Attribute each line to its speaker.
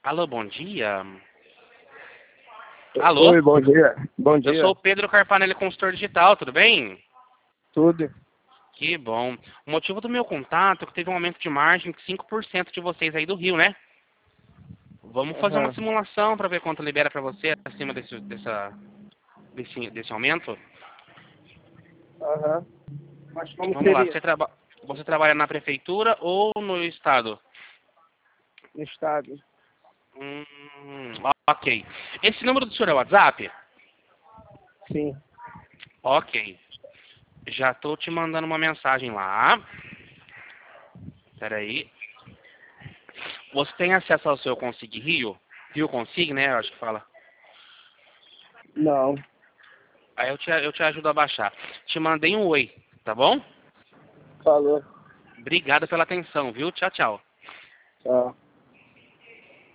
Speaker 1: Alô, bom dia. Alô?
Speaker 2: Oi, bom dia. Bom dia.
Speaker 1: Eu sou o Pedro Carpanelli, consultor digital, tudo bem?
Speaker 2: Tudo.
Speaker 1: Que bom. O motivo do meu contato é que teve um aumento de margem de 5% de vocês aí do Rio, né? Vamos fazer uma
Speaker 2: Aham.
Speaker 1: simulação para ver quanto libera para você acima desse aumento?
Speaker 2: Aham. Mas como
Speaker 1: Vamos lá,
Speaker 2: seria
Speaker 1: você trabalha na prefeitura ou no estado?
Speaker 2: no estado?
Speaker 1: Ok. Esse número do senhor é o WhatsApp?
Speaker 2: Sim.
Speaker 1: Ok. Já estou te mandando uma mensagem lá. Espera aí. Você tem acesso ao seu Consig Rio? Rio Consig, né? Eu acho que fala.
Speaker 2: Não.
Speaker 1: Aí eu te ajudo a baixar. Te mandei um oi, tá bom?
Speaker 2: Falou.
Speaker 1: Obrigado pela atenção, viu? Tchau, tchau.
Speaker 2: Tchau.